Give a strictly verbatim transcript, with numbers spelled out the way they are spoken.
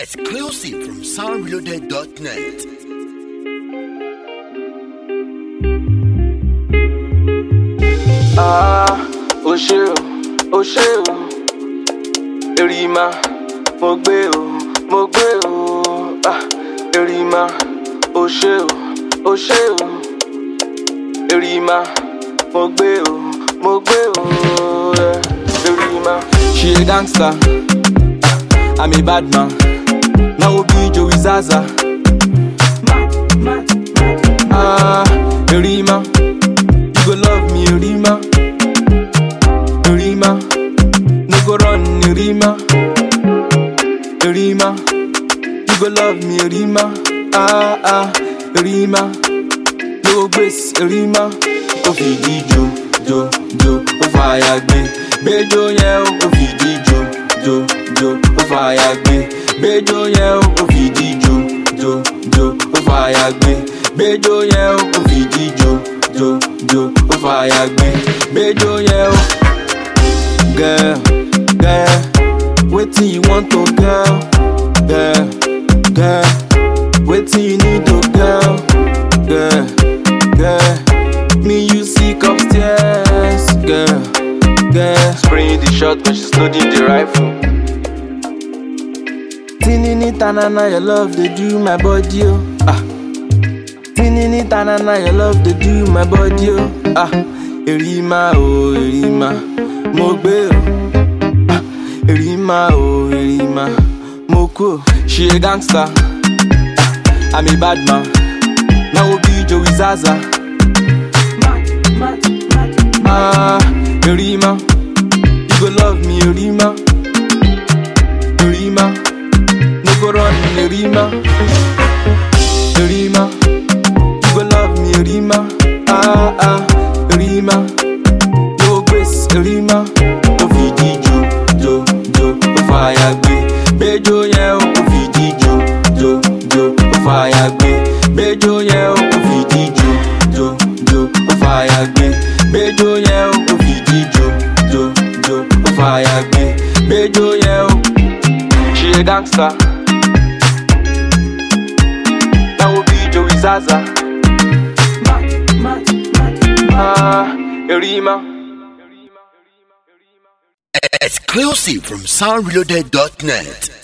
Exclusive from sound reloaded dot net. Ah, o ṣé o, o ṣé o. Erima, mo gbé o, mo gbé o. Ah, Erima, o ṣé o, o ṣé o. Erima, mo gbé o, mo gbé o. Yeah. Erima, she a gangster, I'm a bad man. Now be Joey Zaza. Ah, Erima, you go love me, Erima. Erima, no go run, Erima. Erima, you go love me, Erima. Ah ah, Erima, no grace, Erima. O fi di jo jo jo, o fire gbe, bejo yen o fi di jo jo jo, o fire gbe, bejo yen o fi di jo jo jo, o fire gbe, bejo yen o fi di jo jo jo, o fire gbe, bejo yen o. Girl, girl, wetin you want to girl, girl, girl, wetin you need to girl, girl, girl, me you seek upstairs, girl, girl. Spraying the shot when she's loading the rifle. Tinini tanana, your love they do my body, oh. Ah. Tinini tanana, your love they do my body, oh. Ah. Erima, oh Erima, mo gbé o. Ah. Erima, oh Erima, mo kú. She a gangster, ah. I'm a bad man. Now be Joey Zaza. Ah, Erima, you go love me, Erima. Erima, no go run, Erima. Erima, you go love me, Erima. Ah ah, Erima, no grace, Erima. O fi di jo jo jo, o fire gbe, bejo yen o fi di jo jo jo, o fire gbe, bejo yen o fi di jo jo jo, o fire gbe, bejo yen o fi di jo jo jo, o fire gbe, bejo yen o. She a gangster, that will be Joey Zaza. Ah, Erima. Exclusive from sound reloaded dot net.